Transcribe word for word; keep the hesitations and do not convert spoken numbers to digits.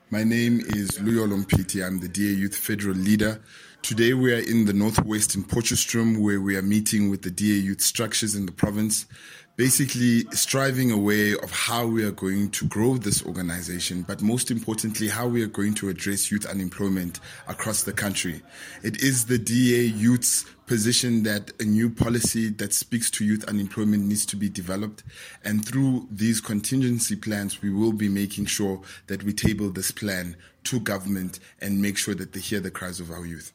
My name is Luyolo Mpiti. I'm the D A Youth Federal Leader. Today we are in the Northwest in Potchefstroom, where we are meeting with the D A Youth structures in the province, basically striving a way of how we are going to grow this organization, but most importantly, how we are going to address youth unemployment across the country. It is the D A Youth's position that a new policy that speaks to youth unemployment needs to be developed, and through these contingency plans, we will be making sure that we table this plan to government and make sure that they hear the cries of our youth.